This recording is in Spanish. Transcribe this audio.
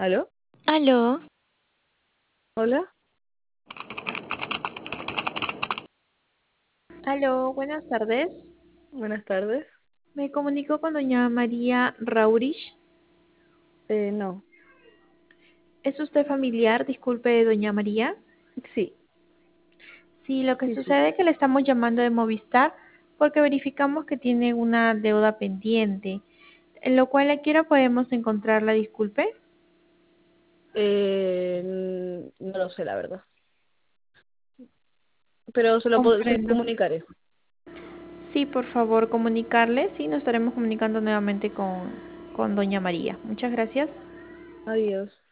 ¿Aló? Aló, ¿Hola? Aló, buenas tardes. Buenas tardes. Me comunico con doña María Raurish. No. ¿Es usted familiar? Disculpe, doña María. Sí, Sí, lo que sí, sí. sucede es que le estamos llamando de Movistar porque verificamos que tiene una deuda pendiente, en lo cual aquí ahora podemos encontrarla, disculpe. No lo sé, la verdad. Pero se lo Comprendo. comunicaré. Sí, por favor, comunicarle. Sí, nos estaremos comunicando nuevamente con doña María. Muchas gracias. Adiós.